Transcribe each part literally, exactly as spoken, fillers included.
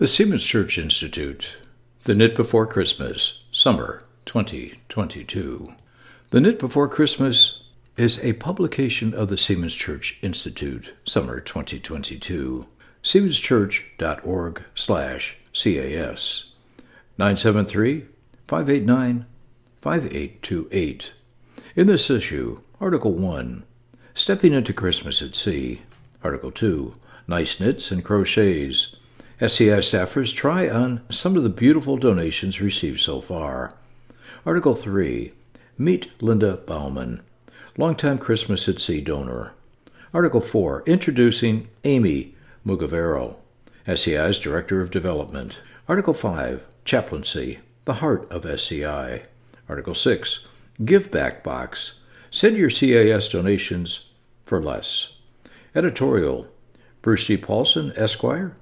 The Siemens Church Institute, The Knit Before Christmas, Summer twenty twenty-two. The Knit Before Christmas is a publication of the Siemens Church Institute, Summer twenty twenty-two. Siemenschurch.org slash CAS. nine seven three, five eight nine, five eight two eight. In this issue, Article one, Stepping into Christmas at Sea. Article two, Nice Knits and Crochets. S C I staffers try on some of the beautiful donations received so far. Article three, Meet Linda Bauman, longtime Christmas at Sea donor. Article four, Introducing Amy Mugavero, S C I's Director of Development. Article five, Chaplaincy, the heart of S C I. Article six, Give Back Box, send your C A S donations for less. Editorial, Bruce D. Paulson, Esquire.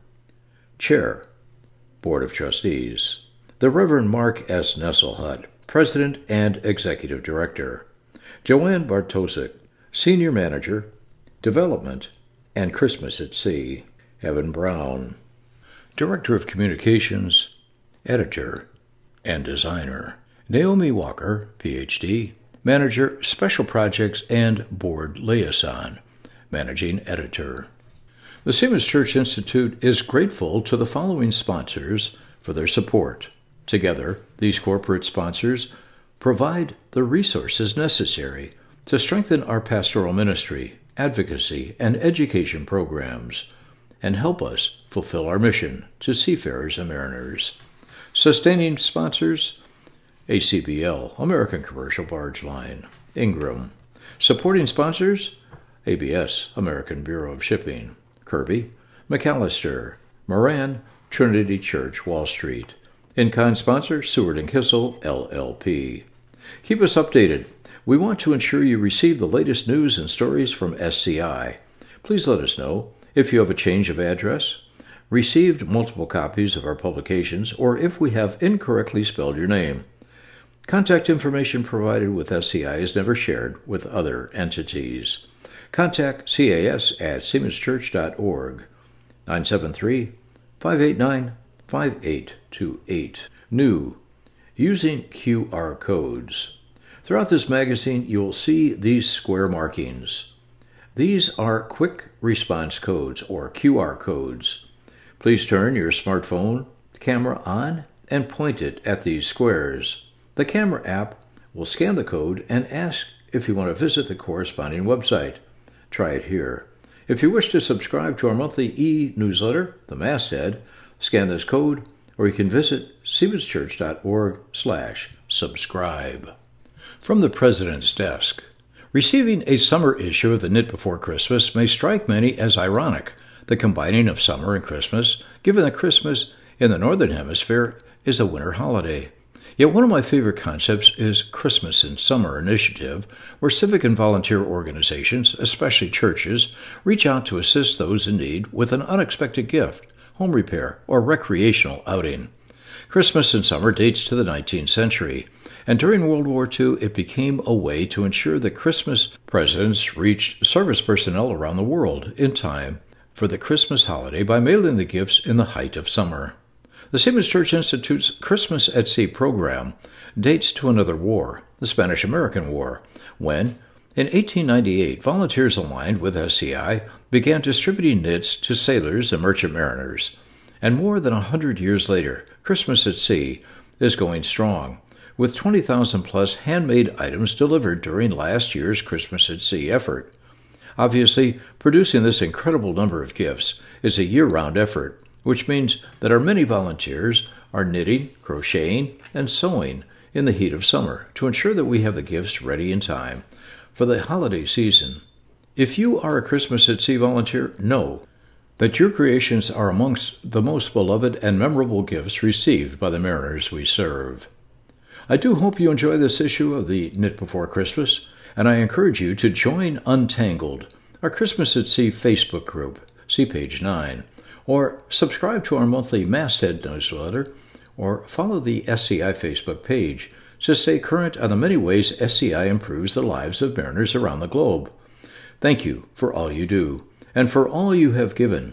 Chair, Board of Trustees, the Reverend Mark S. Nesselhut, President and Executive Director, Joanne Bartosik, Senior Manager, Development and Christmas at Sea, Evan Brown, Director of Communications, Editor and Designer, Naomi Walker, P H D, Manager, Special Projects and Board Liaison, Managing Editor. The Siemens Church Institute is grateful to the following sponsors for their support. Together, these corporate sponsors provide the resources necessary to strengthen our pastoral ministry, advocacy, and education programs, and help us fulfill our mission to seafarers and mariners. Sustaining sponsors, A C B L, American Commercial Barge Line, Ingram. Supporting sponsors, A B S, American Bureau of Shipping, Kirby, McAllister, Moran, Trinity Church, Wall Street. In-kind sponsor, Seward and Kissel, L L P. Keep us updated. We want to ensure you receive the latest news and stories from S C I. Please let us know if you have a change of address, received multiple copies of our publications, or if we have incorrectly spelled your name. Contact information provided with S C I is never shared with other entities. Contact C A S at Siemenschurch dot org, nine seven three, five eight nine, five eight two eight. New, using Q R codes. Throughout this magazine, you will see these square markings. These are quick response codes, or Q R codes. Please turn your smartphone camera on and point it at these squares. The camera app will scan the code and ask if you want to visit the corresponding website. Try it here. If you wish to subscribe to our monthly e-newsletter, The Masthead, scan this code, or you can visit Siemenschurch dot org slash subscribe. From the President's Desk. Receiving a summer issue of the Knit Before Christmas may strike many as ironic, the combining of summer and Christmas, given that Christmas in the Northern Hemisphere is a winter holiday. Yet one of my favorite concepts is Christmas in Summer Initiative, where civic and volunteer organizations, especially churches, reach out to assist those in need with an unexpected gift, home repair, or recreational outing. Christmas in Summer dates to the nineteenth century, and during World War Two it became a way to ensure that Christmas presents reached service personnel around the world in time for the Christmas holiday by mailing the gifts in the height of summer. The Siemens Church Institute's Christmas at Sea program dates to another war, the Spanish-American War, when, in eighteen ninety-eight, volunteers aligned with S C I began distributing knits to sailors and merchant mariners. And more than a hundred years later, Christmas at Sea is going strong, with twenty thousand plus handmade items delivered during last year's Christmas at Sea effort. Obviously, producing this incredible number of gifts is a year-round effort, which means that our many volunteers are knitting, crocheting, and sewing in the heat of summer to ensure that we have the gifts ready in time for the holiday season. If you are a Christmas at Sea volunteer, know that your creations are amongst the most beloved and memorable gifts received by the mariners we serve. I do hope you enjoy this issue of the Knit Before Christmas, and I encourage you to join Untangled, our Christmas at Sea Facebook group, see page nine, or subscribe to our monthly Masthead newsletter, or follow the S C I Facebook page to stay current on the many ways S C I improves the lives of mariners around the globe. Thank you for all you do, and for all you have given.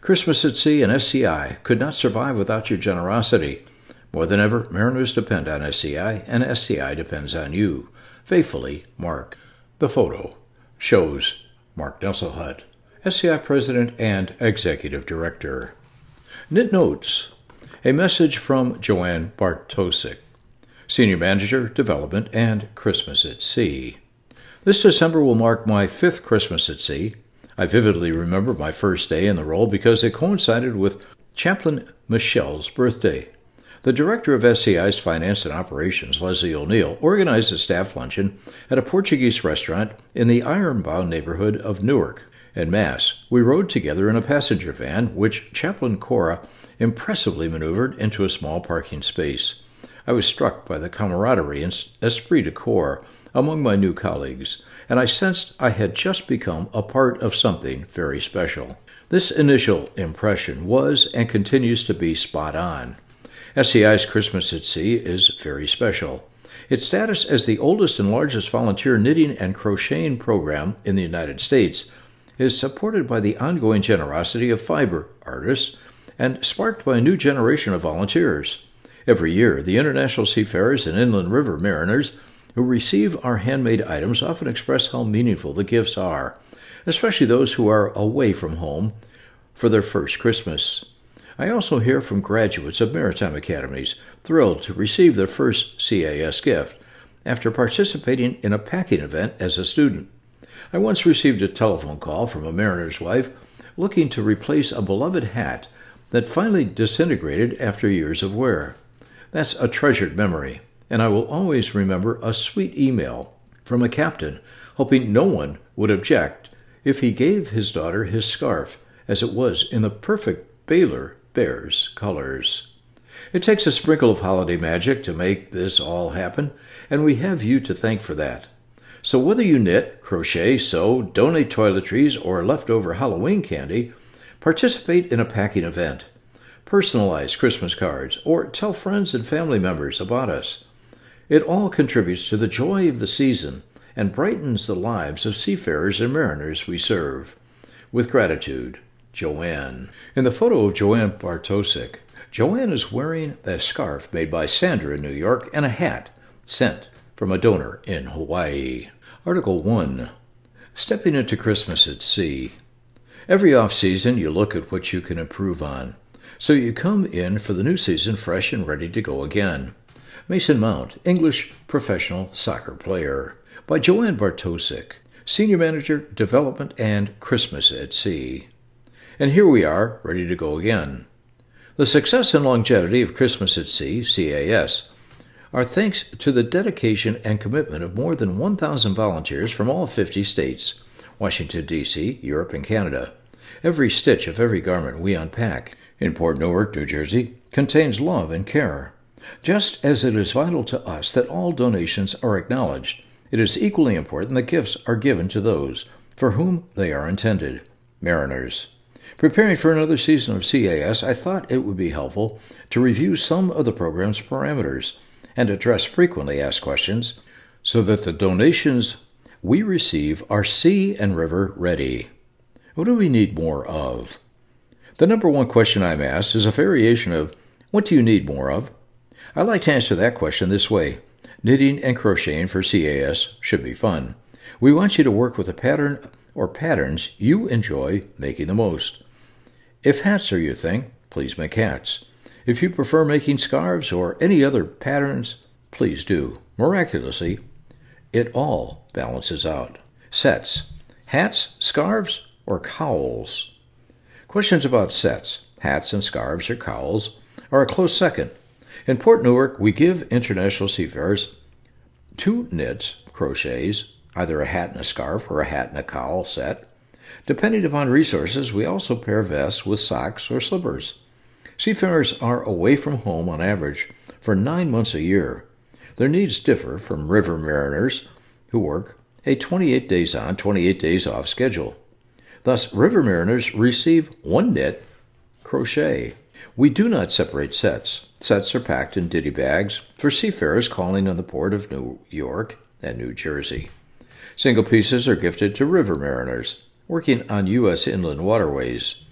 Christmas at Sea and S C I could not survive without your generosity. More than ever, mariners depend on S C I, and S C I depends on you. Faithfully, Mark. The photo shows Mark Nesselhut, S C I President and Executive Director. Knit Notes. A message from Joanne Bartosik, Senior Manager, Development and Christmas at Sea. This December will mark my fifth Christmas at Sea. I vividly remember my first day in the role because it coincided with Chaplain Michelle's birthday. The director of S C I's Finance and Operations, Leslie O'Neill, organized a staff luncheon at a Portuguese restaurant in the ironbound neighborhood of Newark. En masse, we rode together in a passenger van, which Chaplain Cora impressively maneuvered into a small parking space. I was struck by the camaraderie and esprit de corps among my new colleagues, and I sensed I had just become a part of something very special. This initial impression was and continues to be spot on. S C I's Christmas at Sea is very special. Its status as the oldest and largest volunteer knitting and crocheting program in the United States is supported by the ongoing generosity of fiber artists and sparked by a new generation of volunteers. Every year, the international seafarers and inland river mariners who receive our handmade items often express how meaningful the gifts are, especially those who are away from home for their first Christmas. I also hear from graduates of maritime academies thrilled to receive their first C A S gift after participating in a packing event as a student. I once received a telephone call from a mariner's wife looking to replace a beloved hat that finally disintegrated after years of wear. That's a treasured memory, and I will always remember a sweet email from a captain hoping no one would object if he gave his daughter his scarf, as it was in the perfect Baylor Bears colors. It takes a sprinkle of holiday magic to make this all happen, and we have you to thank for that. So whether you knit, crochet, sew, donate toiletries, or leftover Halloween candy, participate in a packing event, personalize Christmas cards, or tell friends and family members about us. It all contributes to the joy of the season and brightens the lives of seafarers and mariners we serve. With gratitude, Joanne. In the photo of Joanne Bartosik, Joanne is wearing a scarf made by Sandra in New York and a hat sent from a donor in Hawaii. Article one. Stepping into Christmas at Sea. Every off-season, you look at what you can improve on, so you come in for the new season fresh and ready to go again. Mason Mount, English professional soccer player. By Joanne Bartosik, Senior Manager, Development and Christmas at Sea. And here we are, ready to go again. The success and longevity of Christmas at Sea, C A S, are thanks to the dedication and commitment of more than one thousand volunteers from all fifty states, Washington, D C, Europe, and Canada. Every stitch of every garment we unpack in Port Newark, New Jersey, contains love and care. Just as it is vital to us that all donations are acknowledged, it is equally important that gifts are given to those for whom they are intended, mariners. Preparing for another season of C A S, I thought it would be helpful to review some of the program's parameters and address frequently asked questions so that the donations we receive are sea and river ready. What do we need more of? The number one question I'm asked is a variation of, what do you need more of? I like to answer that question this way. Knitting and crocheting for C A S should be fun. We want you to work with a pattern or patterns you enjoy making the most. If hats are your thing, please make hats. If you prefer making scarves or any other patterns, please do. Miraculously, it all balances out. Sets. Hats, scarves, or cowls? Questions about sets, hats and scarves or cowls, are a close second. In Port Newark, we give international seafarers two knits, crochets, either a hat and a scarf or a hat and a cowl set. Depending upon resources, we also pair vests with socks or slippers. Seafarers are away from home on average for nine months a year. Their needs differ from river mariners who work a twenty-eight days on, twenty-eight days off schedule. Thus, river mariners receive one knit, crochet. We do not separate sets. Sets are packed in ditty bags for seafarers calling on the port of New York and New Jersey. Single pieces are gifted to river mariners working on U S inland waterways.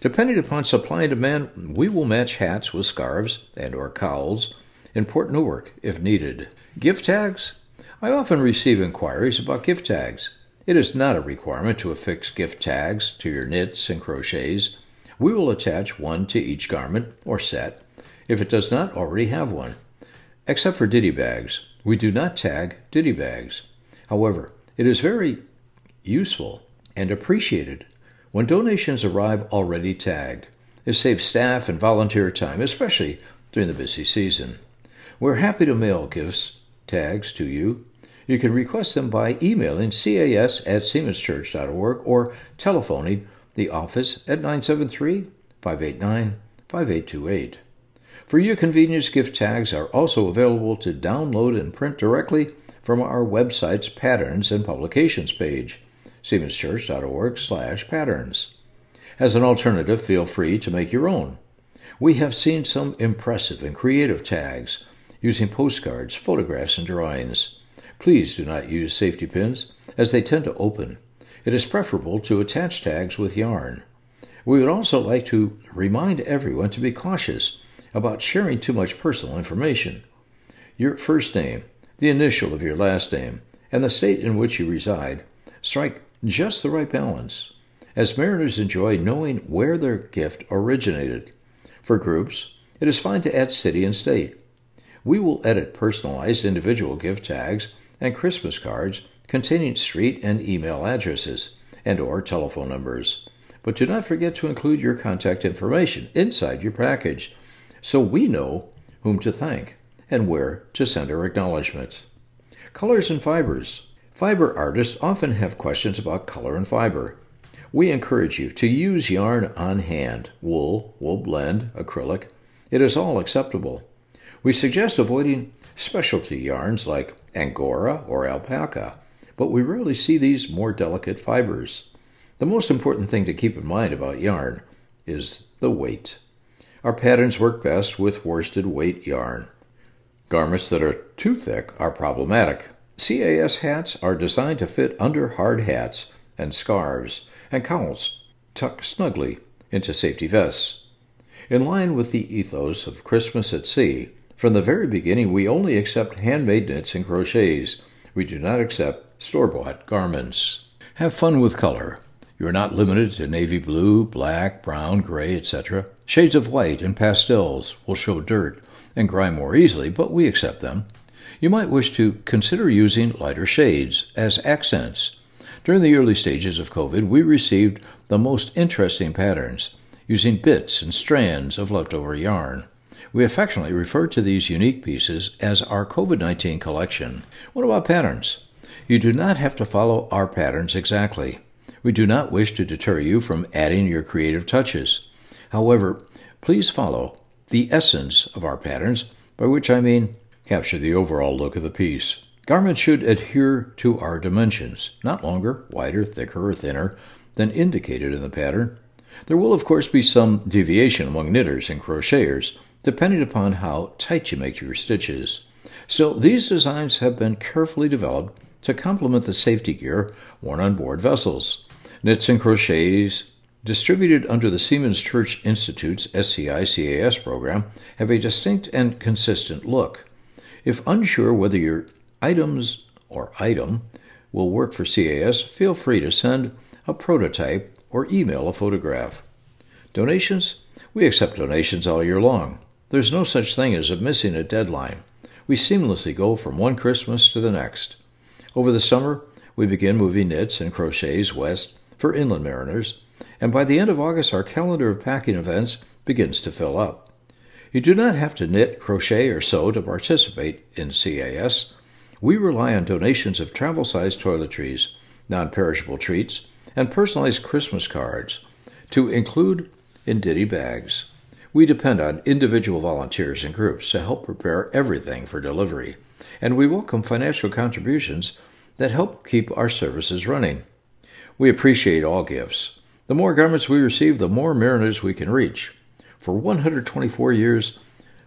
Depending upon supply and demand, we will match hats with scarves and or cowls in Port Newark if needed. Gift tags? I often receive inquiries about gift tags. It is not a requirement to affix gift tags to your knits and crochets. We will attach one to each garment or set if it does not already have one. Except for ditty bags, we do not tag ditty bags. However, it is very useful and appreciated when donations arrive already tagged. It saves staff and volunteer time, especially during the busy season. We're happy to mail gifts tags to you. You can request them by emailing cas at seamanschurch dot org or telephoning the office at nine seven three, five eight nine, five eight two eight. For your convenience, gift tags are also available to download and print directly from our website's Patterns and Publications page, seamanschurch dot org slash patterns. As an alternative, feel free to make your own. We have seen some impressive and creative tags using postcards, photographs, and drawings. Please do not use safety pins, as they tend to open. It is preferable to attach tags with yarn. We would also like to remind everyone to be cautious about sharing too much personal information. Your first name, the initial of your last name, and the state in which you reside strike just the right balance, as mariners enjoy knowing where their gift originated. For groups, it is fine to add city and state. We will edit personalized individual gift tags and Christmas cards containing street and email addresses and or telephone numbers. But do not forget to include your contact information inside your package so we know whom to thank and where to send our acknowledgement. Colors and fibers. Fiber artists often have questions about color and fiber. We encourage you to use yarn on hand, wool, wool blend, acrylic. It is all acceptable. We suggest avoiding specialty yarns like Angora or alpaca, but we rarely see these more delicate fibers. The most important thing to keep in mind about yarn is the weight. Our patterns work best with worsted weight yarn. Garments that are too thick are problematic. C A S hats are designed to fit under hard hats, and scarves and cowls tuck snugly into safety vests. In line with the ethos of Christmas at Sea, from the very beginning we only accept handmade knits and crochets. We do not accept store-bought garments. Have fun with color. You are not limited to navy blue, black, brown, gray, et cetera. Shades of white and pastels will show dirt and grime more easily, but we accept them. You might wish to consider using lighter shades as accents. During the early stages of COVID, we received the most interesting patterns using bits and strands of leftover yarn. We affectionately refer to these unique pieces as our COVID nineteen collection. What about patterns? You do not have to follow our patterns exactly. We do not wish to deter you from adding your creative touches. However, please follow the essence of our patterns, by which I mean capture the overall look of the piece. Garments should adhere to our dimensions, not longer, wider, thicker, or thinner than indicated in the pattern. There will, of course, be some deviation among knitters and crocheters, depending upon how tight you make your stitches. Still, these designs have been carefully developed to complement the safety gear worn on board vessels. Knits and crochets distributed under the Seamen's Church Institute's S C I C A S program have a distinct and consistent look. If unsure whether your items or item will work for C A S, feel free to send a prototype or email a photograph. Donations? We accept donations all year long. There's no such thing as missing a deadline. We seamlessly go from one Christmas to the next. Over the summer, we begin moving knits and crochets west for inland mariners, and by the end of August, our calendar of packing events begins to fill up. You do not have to knit, crochet, or sew to participate in C A S. We rely on donations of travel-sized toiletries, non-perishable treats, and personalized Christmas cards to include in ditty bags. We depend on individual volunteers and groups to help prepare everything for delivery, and we welcome financial contributions that help keep our services running. We appreciate all gifts. The more garments we receive, the more mariners we can reach. For one hundred twenty-four years,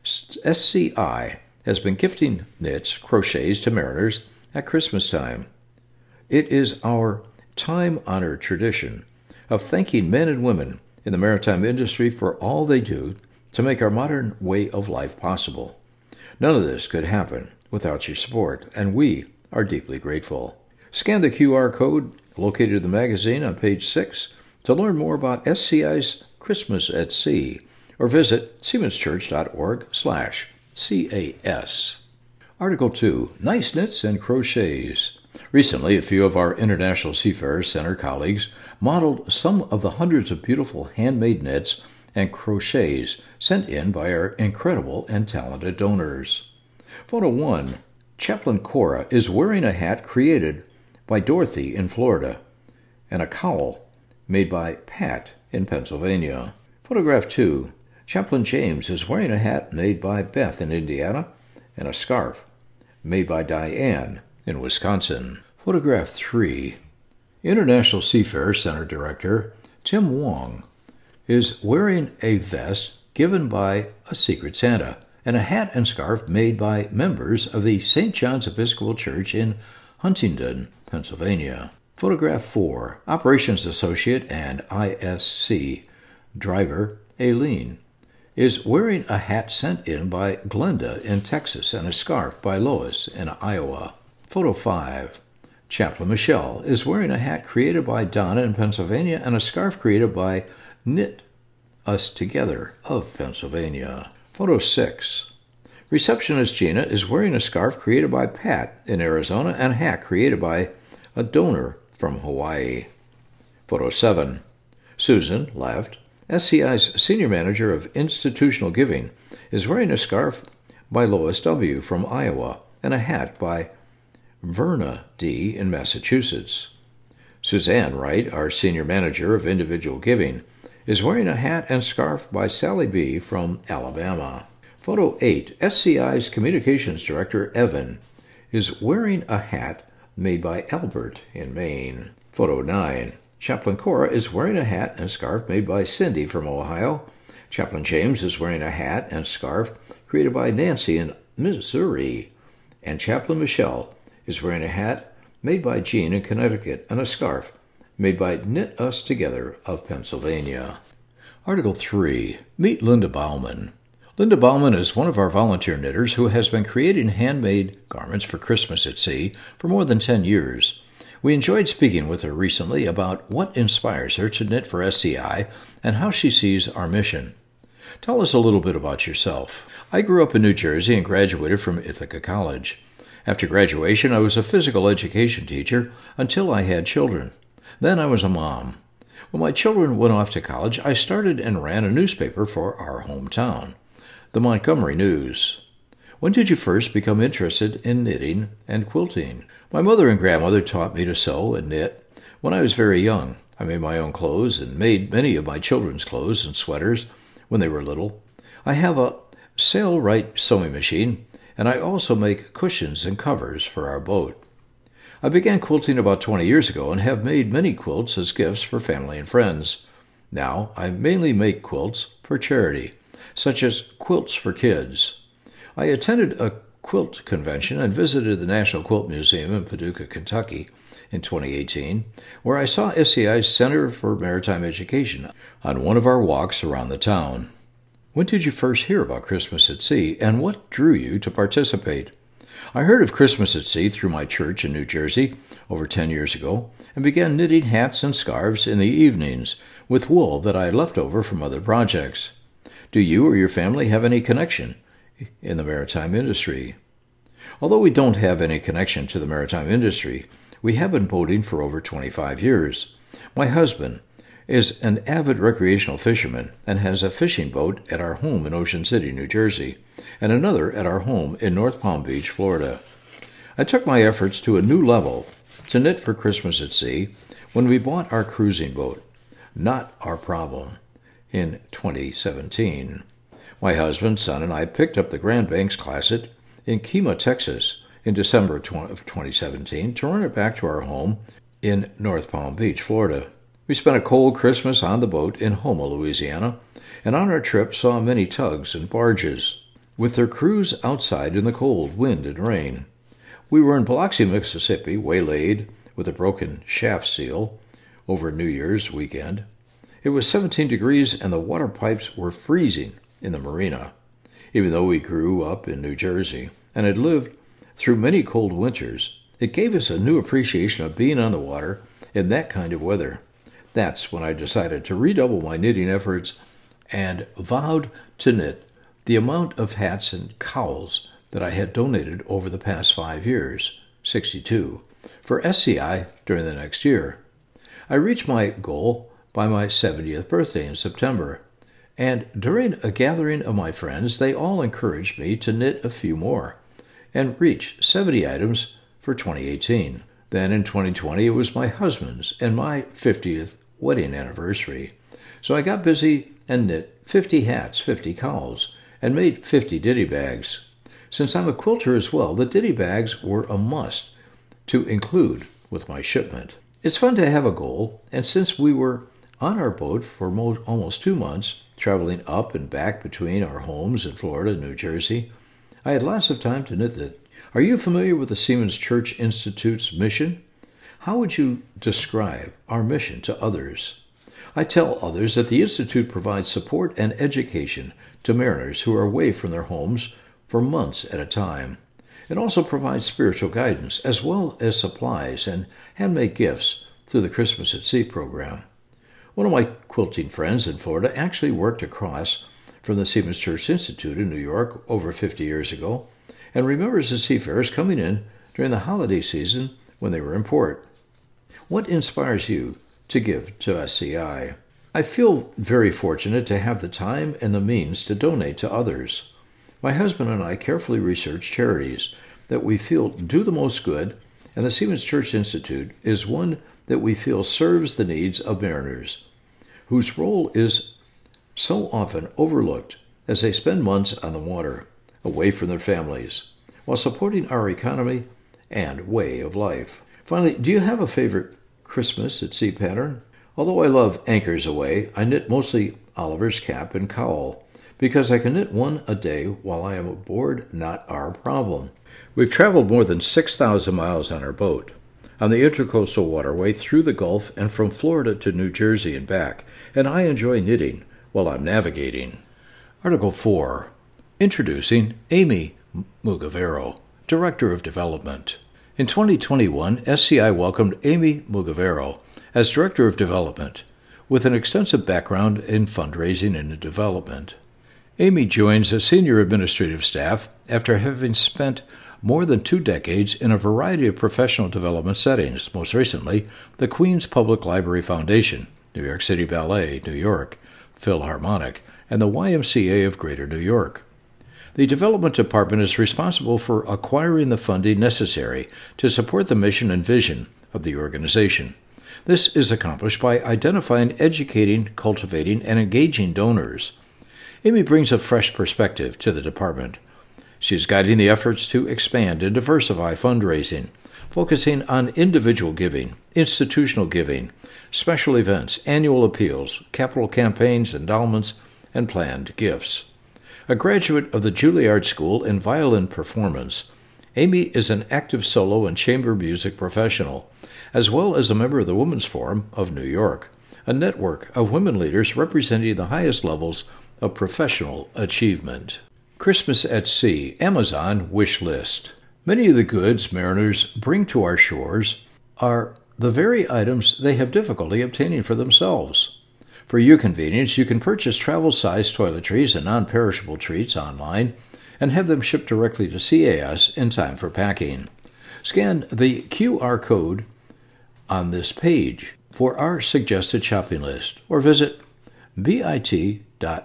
S C I has been gifting knits, crochets to mariners at Christmas time. It is our time-honored tradition of thanking men and women in the maritime industry for all they do to make our modern way of life possible. None of this could happen without your support, and we are deeply grateful. Scan the Q R code located in the magazine on page six to learn more about S C I's Christmas at Sea, or visit Seaman'sChurch.org slash CAS. Article two, Nice Knits and Crochets. Recently, a few of our International Seafarers Center colleagues modeled some of the hundreds of beautiful handmade knits and crochets sent in by our incredible and talented donors. Photo one, Chaplain Cora is wearing a hat created by Dorothy in Florida and a cowl made by Pat in Pennsylvania. Photograph two, Chaplain James is wearing a hat made by Beth in Indiana and a scarf made by Diane in Wisconsin. Photograph three, International Seafarer Center Director Tim Wong is wearing a vest given by a Secret Santa and a hat and scarf made by members of the Saint John's Episcopal Church in Huntingdon, Pennsylvania. Photograph four, Operations Associate and I S C driver Aileen is wearing a hat sent in by Glenda in Texas and a scarf by Lois in Iowa. Photo five, Chaplain Michelle is wearing a hat created by Donna in Pennsylvania and a scarf created by Knit Us Together of Pennsylvania. Photo six, Receptionist Gina is wearing a scarf created by Pat in Arizona and a hat created by a donor from Hawaii. Photo seven, Susan, left, S C I's Senior Manager of Institutional Giving, is wearing a scarf by Lois W. from Iowa and a hat by Verna D. in Massachusetts. Suzanne Wright, our Senior Manager of Individual Giving, is wearing a hat and scarf by Sally B. from Alabama. Photo eight, S C I's Communications Director Evan is wearing a hat made by Albert in Maine. Photo nine, Chaplain Cora is wearing a hat and scarf made by Cindy from Ohio. Chaplain James is wearing a hat and scarf created by Nancy in Missouri. And Chaplain Michelle is wearing a hat made by Jean in Connecticut and a scarf made by Knit Us Together of Pennsylvania. Article three, Meet Linda Bauman. Linda Bauman is one of our volunteer knitters who has been creating handmade garments for Christmas at Sea for more than ten years. We enjoyed speaking with her recently about what inspires her to knit for S C I and how she sees our mission. Tell us a little bit about yourself. I grew up in New Jersey and graduated from Ithaca College. After graduation, I was a physical education teacher until I had children. Then I was a mom. When my children went off to college, I started and ran a newspaper for our hometown, the Montgomery News. When did you first become interested in knitting and quilting? My mother and grandmother taught me to sew and knit when I was very young. I made my own clothes and made many of my children's clothes and sweaters when they were little. I have a Sailrite sewing machine, and I also make cushions and covers for our boat. I began quilting about twenty years ago and have made many quilts as gifts for family and friends. Now, I mainly make quilts for charity, such as Quilts for Kids. I attended a quilt convention and visited the National Quilt Museum in Paducah, Kentucky in twenty eighteen, where I saw S C I's Center for Maritime Education on one of our walks around the town. When did you first hear about Christmas at Sea, and what drew you to participate? I heard of Christmas at Sea through my church in New Jersey over ten years ago and began knitting hats and scarves in the evenings with wool that I had left over from other projects. Do you or your family have any connection in the maritime industry? Although we don't have any connection to the maritime industry, we have been boating for over twenty-five years. My husband is an avid recreational fisherman and has a fishing boat at our home in Ocean City, New Jersey, and another at our home in North Palm Beach, Florida. I took my efforts to a new level to knit for Christmas at Sea when we bought our cruising boat, Not Our Problem, in twenty seventeen. My husband, son, and I picked up the Grand Banks Classic in Kemah, Texas, in December of twenty seventeen to run it back to our home in North Palm Beach, Florida. We spent a cold Christmas on the boat in Houma, Louisiana, and on our trip saw many tugs and barges, with their crews outside in the cold wind and rain. We were in Biloxi, Mississippi, waylaid with a broken shaft seal over New Year's weekend. It was seventeen degrees and the water pipes were freezing in the marina. Even though we grew up in New Jersey and had lived through many cold winters, it gave us a new appreciation of being on the water in that kind of weather. That's when I decided to redouble my knitting efforts and vowed to knit the amount of hats and cowls that I had donated over the past five years, sixty-two, for S C I during the next year. I reached my goal by my seventieth birthday in September, and during a gathering of my friends, they all encouraged me to knit a few more and reach seventy items for twenty eighteen. Then in twenty twenty, it was my husband's and my fiftieth wedding anniversary. So I got busy and knit fifty hats, fifty cowls, and made fifty ditty bags. Since I'm a quilter as well, the ditty bags were a must to include with my shipment. It's fun to have a goal, and since we were on our boat for mo- almost two months, traveling up and back between our homes in Florida and New Jersey, I had lots of time to knit it. Are you familiar with the Seamen's Church Institute's mission? How would you describe our mission to others? I tell others that the Institute provides support and education to mariners who are away from their homes for months at a time. It also provides spiritual guidance as well as supplies and handmade gifts through the Christmas at Sea program. One of my quilting friends in Florida actually worked across from the Seamen's Church Institute in New York over fifty years ago and remembers the seafarers coming in during the holiday season when they were in port. What inspires you to give to S C I? I feel very fortunate to have the time and the means to donate to others. My husband and I carefully research charities that we feel do the most good, and the Seamen's Church Institute is one that we feel serves the needs of mariners, whose role is so often overlooked as they spend months on the water, away from their families, while supporting our economy and way of life. Finally, do you have a favorite Christmas at Sea pattern? Although I love Anchors Aweigh, I knit mostly Oliver's cap and cowl, because I can knit one a day while I am aboard, not our problem. We've traveled more than six thousand miles on our boat, on the Intercoastal Waterway through the Gulf and from Florida to New Jersey and back, and I enjoy knitting while I'm navigating. Article four. Introducing Amy Mugavero, Director of Development. In twenty twenty-one, S C I welcomed Amy Mugavero as Director of Development, with an extensive background in fundraising and development. Amy joins a senior administrative staff after having spent more than two decades in a variety of professional development settings, most recently the Queens Public Library Foundation, New York City Ballet, New York, Philharmonic, and the Y M C A of Greater New York. The Development Department is responsible for acquiring the funding necessary to support the mission and vision of the organization. This is accomplished by identifying, educating, cultivating, and engaging donors. Amy brings a fresh perspective to the department. She is guiding the efforts to expand and diversify fundraising, focusing on individual giving, institutional giving, special events, annual appeals, capital campaigns, endowments, and planned gifts. A graduate of the Juilliard School in Violin Performance, Amy is an active solo and chamber music professional, as well as a member of the Women's Forum of New York, a network of women leaders representing the highest levels of professional achievement. Christmas at Sea, Amazon wish list. Many of the goods mariners bring to our shores are the very items they have difficulty obtaining for themselves. For your convenience, you can purchase travel-sized toiletries and non-perishable treats online and have them shipped directly to C A S in time for packing. Scan the Q R code on this page for our suggested shopping list or visit bit.ly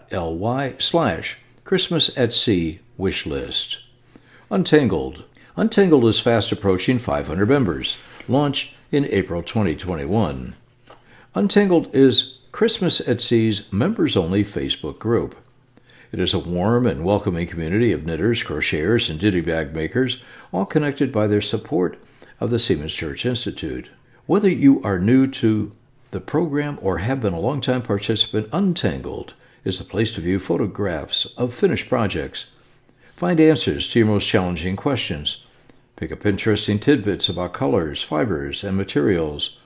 slash Christmas at Sea wish list. Untangled. Untangled is fast approaching five hundred members. Launched in April twenty twenty-one. Untangled is Christmas at Sea's members-only Facebook group. It is a warm and welcoming community of knitters, crocheters, and ditty bag makers, all connected by their support of the Seamen's Church Institute. Whether you are new to the program or have been a long-time participant, Untangled is the place to view photographs of finished projects, find answers to your most challenging questions, pick up interesting tidbits about colors, fibers, and materials,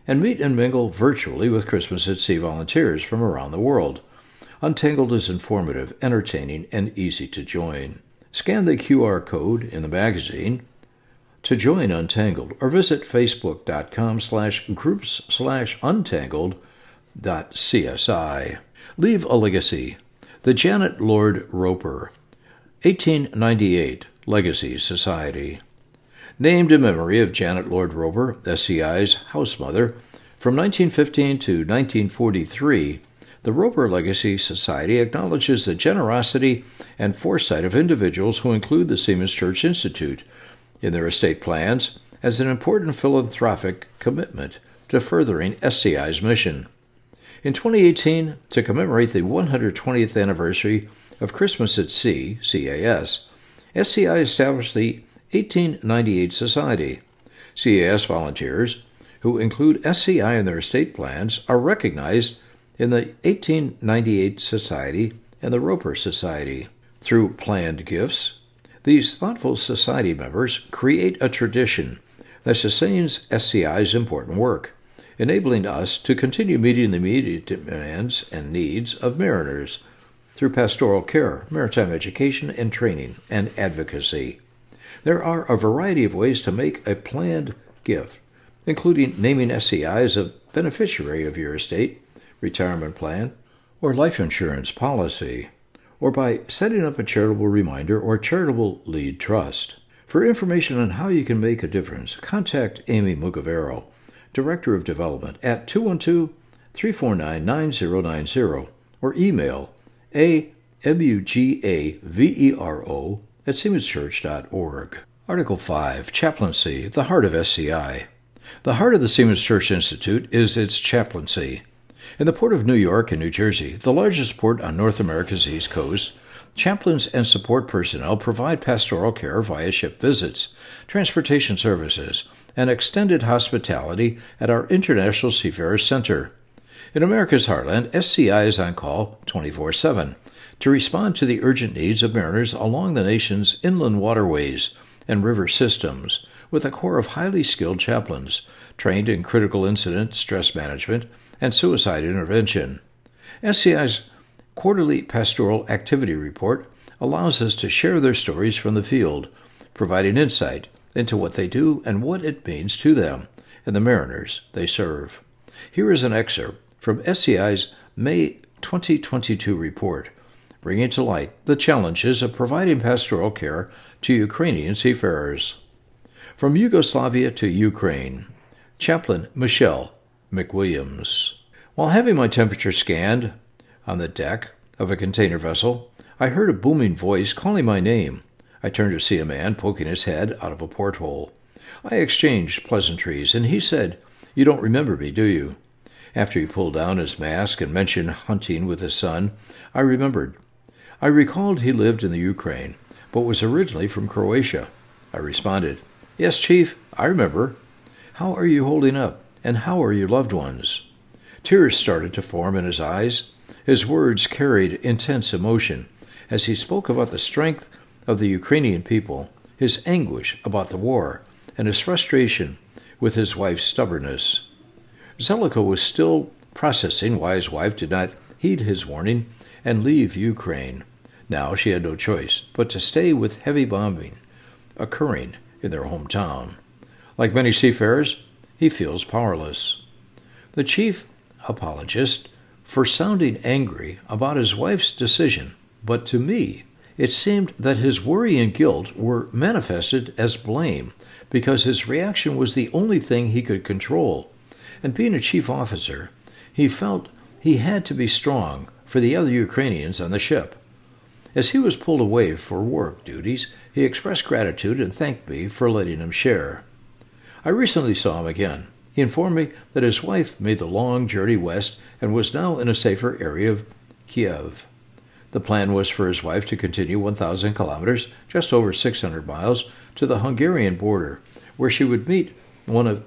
and meet and mingle virtually with Christmas at Sea volunteers from around the world. Untangled is informative, entertaining, and easy to join. Scan the Q R code in the magazine to join Untangled, or visit facebook.com slash groups slash untangled dot csi. Leave a legacy. The Janet Lord Roper, eighteen ninety-eight Legacy Society. Named in memory of Janet Lord Roper, S C I's house mother, from nineteen fifteen to nineteen forty-three, the Roper Legacy Society acknowledges the generosity and foresight of individuals who include the Seamen's Church Institute in their estate plans as an important philanthropic commitment to furthering S C I's mission. In twenty eighteen, to commemorate the one hundred twentieth anniversary of Christmas at Sea, C A S, S C I established the eighteen ninety-eight Society. C A S volunteers, who include S C I in their estate plans, are recognized in the eighteen ninety-eight Society and the Roper Society. Through planned gifts, these thoughtful society members create a tradition that sustains S C I's important work, enabling us to continue meeting the immediate demands and needs of mariners through pastoral care, maritime education and training, and advocacy. There are a variety of ways to make a planned gift, including naming S C I as a beneficiary of your estate, retirement plan, or life insurance policy, or by setting up a charitable reminder or charitable lead trust. For information on how you can make a difference, contact Amy Mugavero, Director of Development, at two one two, three four nine, nine zero nine zero, or email a m u g a v e r o at siemens church dot org. Article five, Chaplaincy, the Heart of S C I. The heart of the Seamen's Church Institute is its chaplaincy. In the Port of New York and New Jersey, the largest port on North America's East Coast, chaplains and support personnel provide pastoral care via ship visits, transportation services, and extended hospitality at our International Seafarers Center. In America's heartland, S C I is on call twenty-four seven to respond to the urgent needs of mariners along the nation's inland waterways and river systems, with a corps of highly skilled chaplains trained in critical incident stress management and suicide intervention. S C I's quarterly pastoral activity report allows us to share their stories from the field, providing insight into what they do and what it means to them and the mariners they serve. Here is an excerpt from S C I's May twenty twenty-two report, bringing to light the challenges of providing pastoral care to Ukrainian seafarers. From Yugoslavia to Ukraine, Chaplain Michelle McWilliams. While having my temperature scanned on the deck of a container vessel, I heard a booming voice calling my name. I turned to see a man poking his head out of a porthole. I exchanged pleasantries, and he said, "You don't remember me, do you?" After he pulled down his mask and mentioned hunting with his son, I remembered. I recalled he lived in the Ukraine, but was originally from Croatia. I responded, "Yes, Chief, I remember. How are you holding up, and how are your loved ones?" Tears started to form in his eyes. His words carried intense emotion as he spoke about the strength of the Ukrainian people, his anguish about the war, and his frustration with his wife's stubbornness. Zeliko was still processing why his wife did not heed his warning and leave Ukraine. Now she had no choice but to stay with heavy bombing occurring in their hometown. Like many seafarers, he feels powerless. The chief apologist for sounding angry about his wife's decision, but to me, it seemed that his worry and guilt were manifested as blame because his reaction was the only thing he could control. And being a chief officer, he felt he had to be strong for the other Ukrainians on the ship. As he was pulled away for work duties, he expressed gratitude and thanked me for letting him share. I recently saw him again. He informed me that his wife made the long journey west and was now in a safer area of Kiev. The plan was for his wife to continue one thousand kilometers, just over six hundred miles, to the Hungarian border, where she would meet one of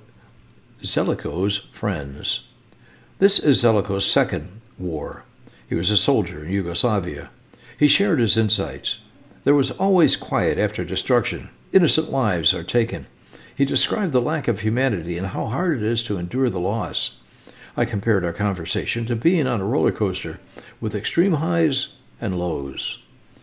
Zeliko's friends. This is Zeliko's second war. He was a soldier in Yugoslavia. He shared his insights. There was always quiet after destruction. Innocent lives are taken. He described the lack of humanity and how hard it is to endure the loss. I compared our conversation to being on a roller coaster with extreme highs and lows.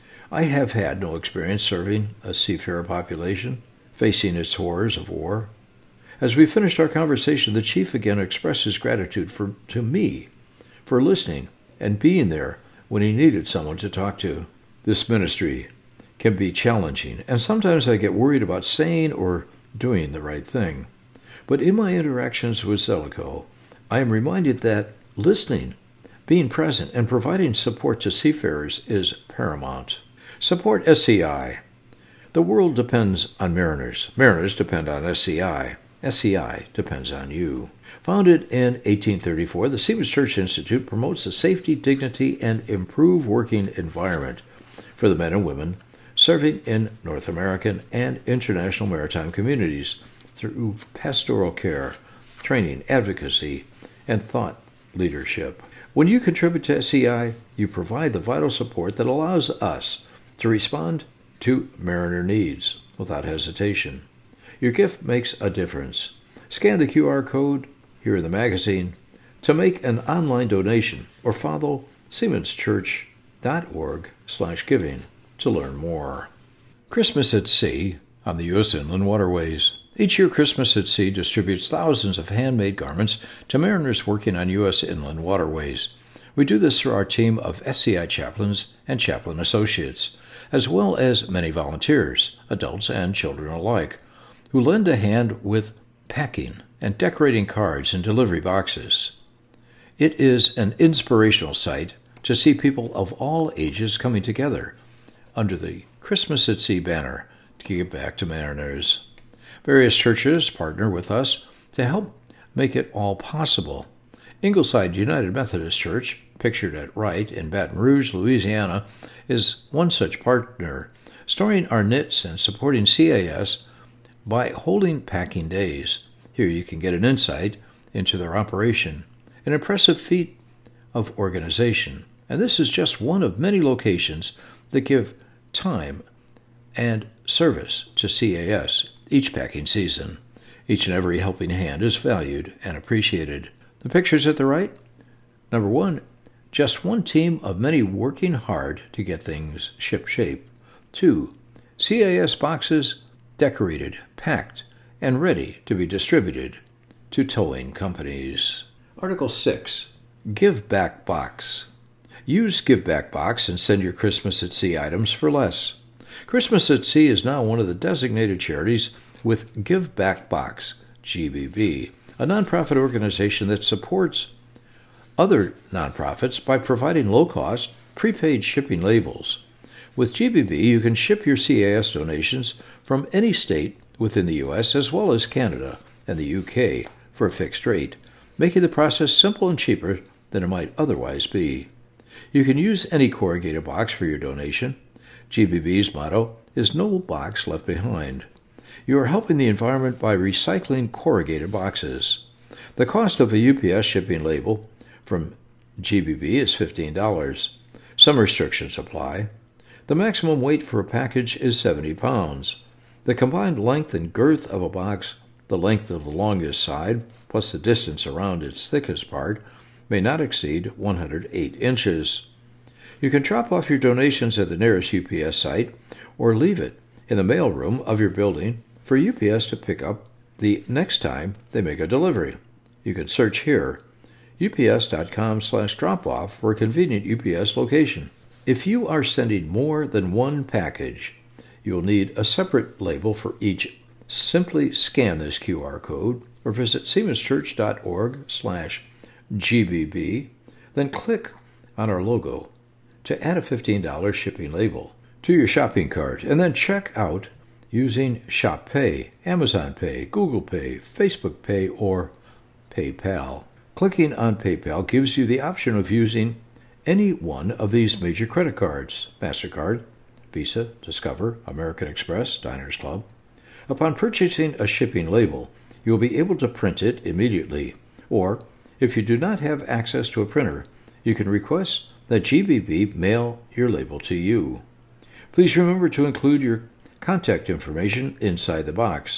I have had no experience serving a seafarer population, facing its horrors of war. As we finished our conversation, the chief again expressed his gratitude for, to me for listening and being there when he needed someone to talk to. This ministry can be challenging, and sometimes I get worried about saying or doing the right thing. But in my interactions with Zellico, I am reminded that listening, being present, and providing support to seafarers is paramount. Support S C I. The world depends on mariners. Mariners depend on S C I. S C I depends on you. Founded in eighteen thirty-four, the Seamen's Church Institute promotes the safety, dignity, and improved working environment for the men and women serving in North American and international maritime communities through pastoral care, training, advocacy, and thought leadership. When you contribute to S C I, you provide the vital support that allows us to respond to mariner needs without hesitation. Your gift makes a difference. Scan the Q R code here in the magazine to make an online donation or follow seamans church dot org slash giving to learn more. Christmas at Sea on the U S inland waterways. Each year, Christmas at Sea distributes thousands of handmade garments to mariners working on U S inland waterways. We do this through our team of S C I chaplains and chaplain associates, as well as many volunteers, adults and children alike, who lend a hand with packing and decorating cards and delivery boxes. It is an inspirational sight to see people of all ages coming together under the Christmas at Sea banner to give back to mariners. Various churches partner with us to help make it all possible. Ingleside United Methodist Church, pictured at right in Baton Rouge, Louisiana, is one such partner, storing our knits and supporting C A S by holding packing days. Here you can get an insight into their operation, an impressive feat of organization. And this is just one of many locations that give time and service to C A S each packing season. Each and every helping hand is valued and appreciated. The pictures at the right? Number one, just one team of many working hard to get things ship-shape. Two, C A S boxes decorated, packed, and ready to be distributed to towing companies. Article six, Give Back Box. Use Give Back Box and send your Christmas at Sea items for less. Christmas at Sea is now one of the designated charities with Give Back Box, G B B, a nonprofit organization that supports other nonprofits by providing low-cost, prepaid shipping labels. With G B B, you can ship your C A S donations from any state within the U S as well as Canada and the U K for a fixed rate, making the process simple and cheaper than it might otherwise be. You can use any corrugated box for your donation. G B B's motto is "No Box Left Behind." You are helping the environment by recycling corrugated boxes. The cost of a U P S shipping label from G B B is fifteen dollars. Some restrictions apply. The maximum weight for a package is seventy pounds. The combined length and girth of a box, the length of the longest side, plus the distance around its thickest part, may not exceed one hundred eight inches. You can drop off your donations at the nearest U P S site or leave it in the mailroom of your building for U P S to pick up the next time they make a delivery. You can search here, U P S dot com slash drop off for a convenient U P S location. If you are sending more than one package, you will need a separate label for each. Simply scan this Q R code or visit seamans church dot org slash G B B, then click on our logo to add a fifteen dollars shipping label to your shopping cart, and then check out using Shop Pay, Amazon Pay, Google Pay, Facebook Pay, or PayPal. Clicking on PayPal gives you the option of using any one of these major credit cards: MasterCard, Visa, Discover, American Express, Diners Club. Upon purchasing a shipping label, you will be able to print it immediately, or if you do not have access to a printer, you can request that G B B mail your label to you. Please remember to include your contact information inside the box,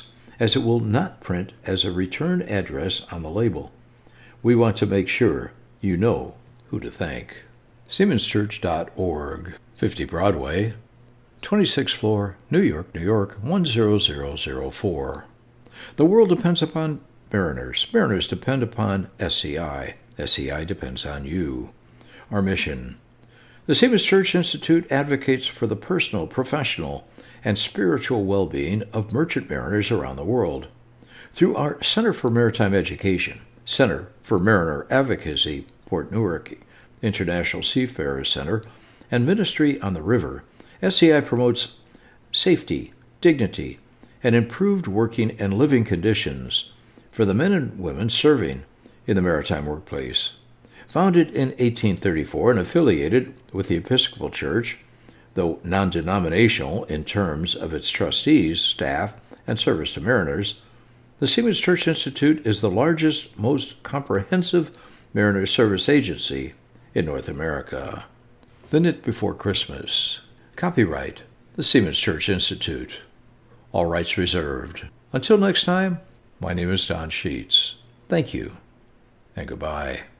as it will not print as a return address on the label. We want to make sure you know who to thank. Siemens Church dot org, fifty Broadway, twenty-sixth floor, New York, New York, one zero zero zero four. The world depends upon Mariners. Mariners depend upon S C I. S C I depends on you. Our mission. The Siemens Church Institute advocates for the personal, professional, and spiritual well-being of merchant mariners around the world. Through our Center for Maritime Education, Center for Mariner Advocacy, Port Newark International Seafarers Center, and Ministry on the River, S C I promotes safety, dignity, and improved working and living conditions for the men and women serving in the maritime workplace. Founded in eighteen thirty-four and affiliated with the Episcopal Church, though non-denominational in terms of its trustees, staff, and service to mariners, the Siemens Church Institute is the largest, most comprehensive mariner service agency in North America. The Knit Before Christmas. Copyright, the Siemens Church Institute. All rights reserved. Until next time, my name is Don Sheets. Thank you, and goodbye.